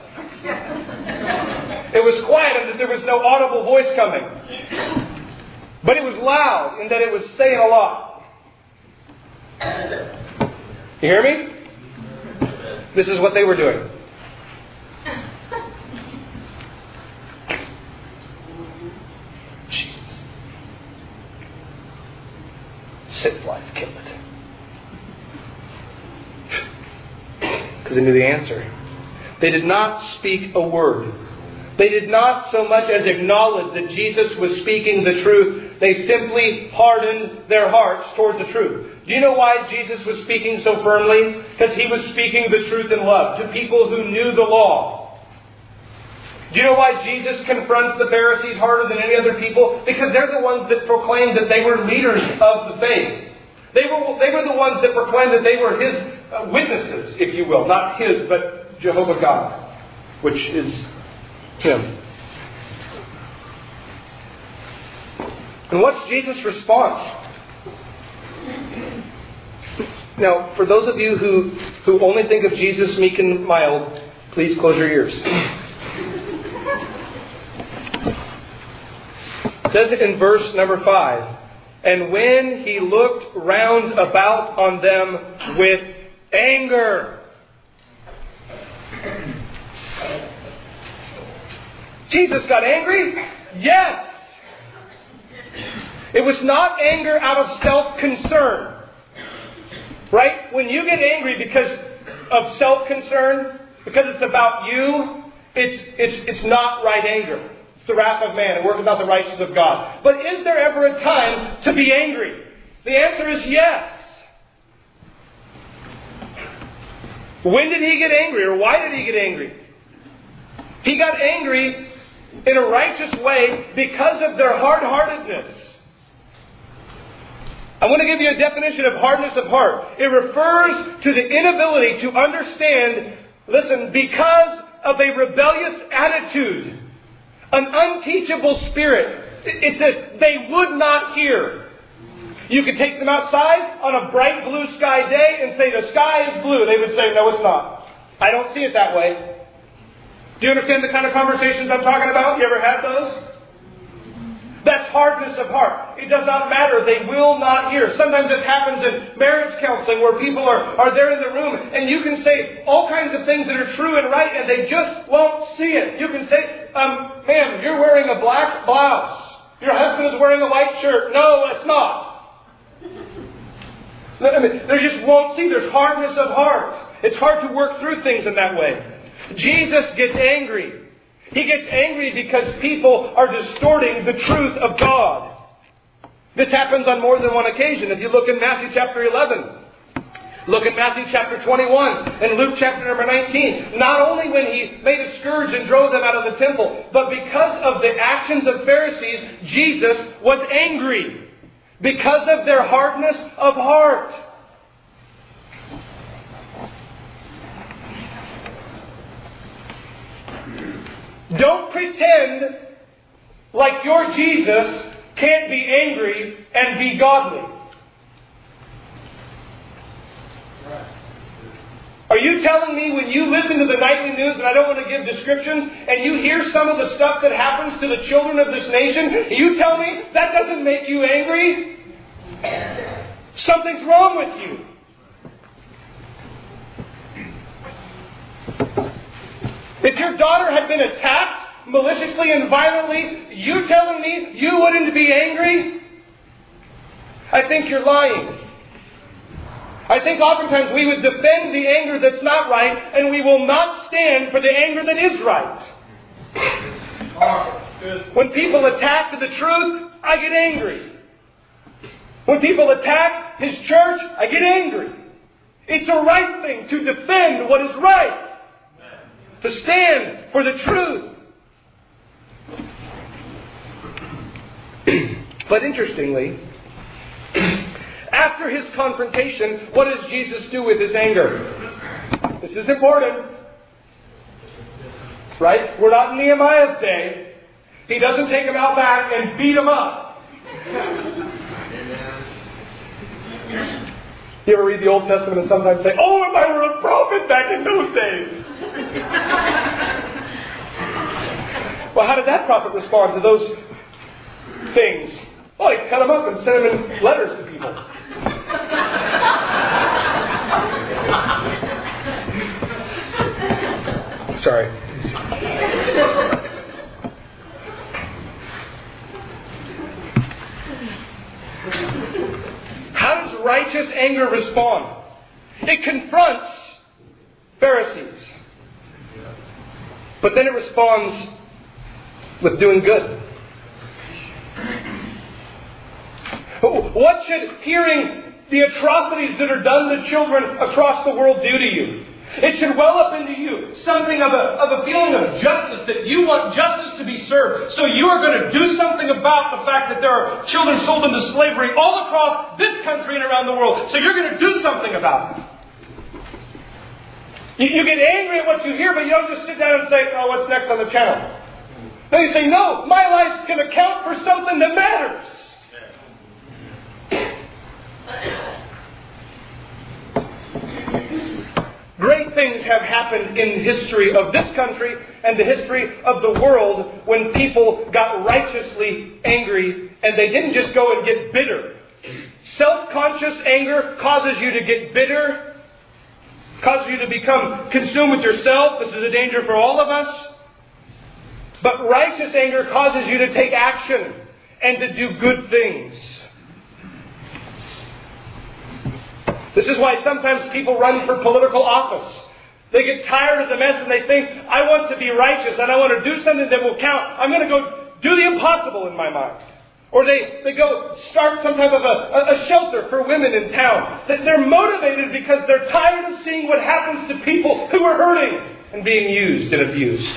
It was quiet in that there was no audible voice coming. But it was loud in that it was saying a lot. You hear me? This is what they were doing. Jesus. Save life, kill it. Because they knew the answer. They did not speak a word. They did not so much as acknowledge that Jesus was speaking the truth. They simply hardened their hearts towards the truth. Do you know why Jesus was speaking so firmly? Because He was speaking the truth in love to people who knew the law. Do you know why Jesus confronts the Pharisees harder than any other people? Because they're the ones that proclaimed that they were leaders of the faith. They were, they were the ones that proclaimed that they were His uh, witnesses, if you will. Not His, but Jehovah God, which is Him. And what's Jesus' response? Now, for those of you who, who only think of Jesus meek and mild, please close your ears. It says it in verse number five. And when He looked round about on them with anger. Jesus got angry? Yes. It was not anger out of self-concern. Right? When you get angry because of self-concern, because it's about you, it's it's it's not right anger. It's the wrath of man. It worketh not the righteousness of God. But is there ever a time to be angry? The answer is yes. When did He get angry, or why did He get angry? He got angry in a righteous way because of their hard-heartedness. I want to give you a definition of hardness of heart. It refers to the inability to understand, listen, because of a rebellious attitude, an unteachable spirit. It says they would not hear. You could take them outside on a bright blue sky day and say the sky is blue. They would say, no, it's not. I don't see it that way. Do you understand the kind of conversations I'm talking about? You ever had those? That's hardness of heart. It does not matter. They will not hear. Sometimes this happens in marriage counseling where people are, are there in the room and you can say all kinds of things that are true and right and they just won't see it. You can say, um, ma'am, you're wearing a black blouse. Your husband is wearing a white shirt. No, it's not. I mean, they just won't see. There's hardness of heart. It's hard to work through things in that way. Jesus gets angry. He gets angry because people are distorting the truth of God. This happens on more than one occasion. If you look in Matthew chapter eleven, Look at Matthew chapter twenty-one and Luke chapter number nineteen. Not only when he made a scourge and drove them out of the temple, but because of the actions of Pharisees, Jesus was angry. Because of their hardness of heart. Don't pretend like your Jesus can't be angry and be godly. Are you telling me when you listen to the nightly news, and I don't want to give descriptions, and you hear some of the stuff that happens to the children of this nation, you tell me that doesn't make you angry? Something's wrong with you. If your daughter had been attacked maliciously and violently, you telling me you wouldn't be angry? I think you're lying. I think oftentimes we would defend the anger that's not right, and we will not stand for the anger that is right. When people attack the truth, I get angry. When people attack His church, I get angry. It's a right thing to defend what is right. To stand for the truth. But interestingly, after His confrontation, what does Jesus do with His anger? This is important. Right? We're not in Nehemiah's day. He doesn't take them out back and beat them up. You ever read the Old Testament and sometimes say, oh, if I were a prophet back in those days. Well, how did that prophet respond to those things? Well, he cut them up and sent them in letters to people. Sorry. How does righteous anger respond? It confronts Pharisees. But then it responds with doing good. What should hearing the atrocities that are done to children across the world do to you? It should well up into you something of a, of a feeling of justice, that you want justice to be served. So you are going to do something about the fact that there are children sold into slavery all across this country and around the world. So you're going to do something about it. You, you get angry at what you hear, but you don't just sit down and say, oh, what's next on the channel? No, you say, no, my life's going to count for something that matters. Great things have happened in the history of this country and the history of the world when people got righteously angry and they didn't just go and get bitter. Self-conscious anger causes you to get bitter, causes you to become consumed with yourself. This is a danger for all of us. But righteous anger causes you to take action and to do good things. This is why sometimes people run for political office. They get tired of the mess and they think, I want to be righteous and I want to do something that will count. I'm going to go do the impossible in my mind. Or they, they go start some type of a, a shelter for women in town. That they're motivated because they're tired of seeing what happens to people who are hurting and being used and abused.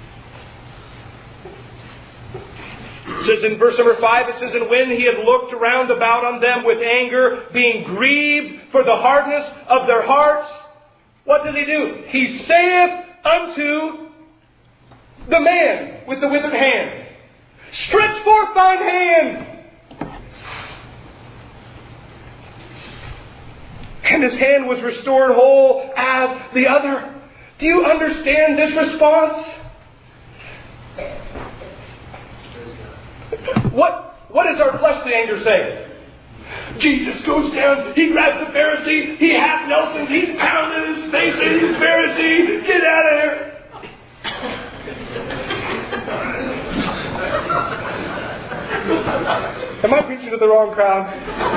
It says in verse number five, it says, and when he had looked round about on them with anger, being grieved for the hardness of their hearts, what does he do? He saith unto the man with the withered hand, stretch forth thine hand. And his hand was restored whole as the other. Do you understand this response? What, what does our fleshly anger say? Jesus goes down, he grabs the Pharisee, he half Nelsons, he's pounding his face in the Pharisee, get out of here. Am I preaching to the wrong crowd?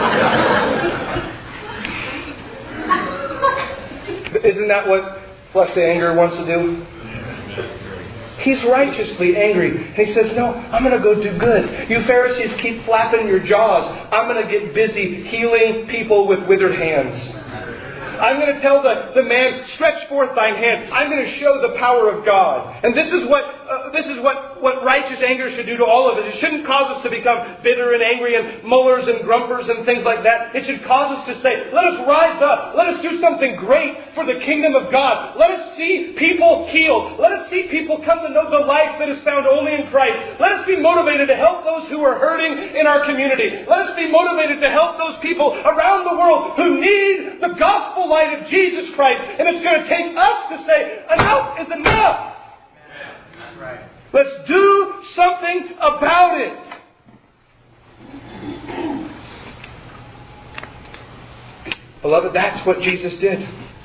Isn't that what fleshly anger wants to do? He's righteously angry. And he says, no, I'm going to go do good. You Pharisees keep flapping your jaws. I'm going to get busy healing people with withered hands. I'm going to tell the, the man, stretch forth thine hand. I'm going to show the power of God. And this is what uh, this is what, what righteous anger should do to all of us. It shouldn't cause us to become bitter and angry and mullers and grumpers and things like that. It should cause us to say, let us rise up. Let us do something great for the kingdom of God. Let us see people healed. Let us see people come to know the life that is found only in Christ. Let us be motivated to help those who are hurting in our community. Let us be motivated to help those people around the world who need the gospel light of Jesus Christ. And it's going to take us to say, enough is enough. That's right. Let's do something about it. Beloved, that's what Jesus did.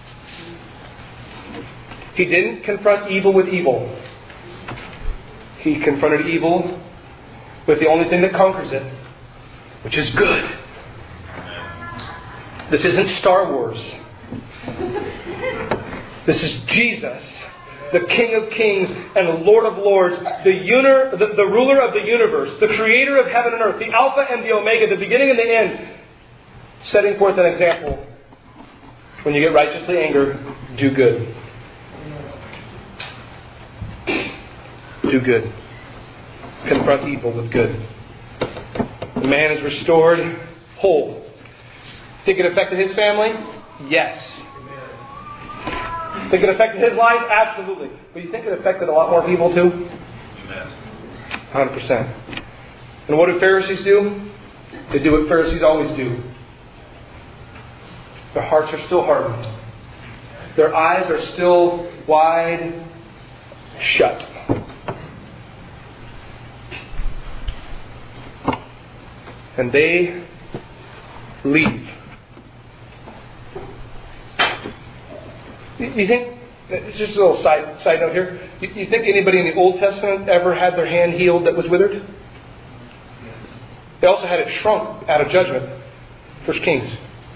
He didn't confront evil with evil. He confronted evil with the only thing that conquers it, which is good. This isn't Star Wars. This is Jesus, the King of Kings and the Lord of Lords, the, uner, the, the ruler of the universe, the creator of heaven and earth, the Alpha and the Omega, the beginning and the end, setting forth an example. When you get righteously angered, do good. Do good. Confront evil with good. The man is restored whole. Think it affected his family? Yes. Think it affected his life? Absolutely. But you think it affected a lot more people too? one hundred percent. And what do Pharisees do? They do what Pharisees always do. Their hearts are still hardened. Their eyes are still wide shut. And they leave. You think, just a little side, side note here, you, you think anybody in the Old Testament ever had their hand healed that was withered? They also had it shrunk out of judgment. First Kings.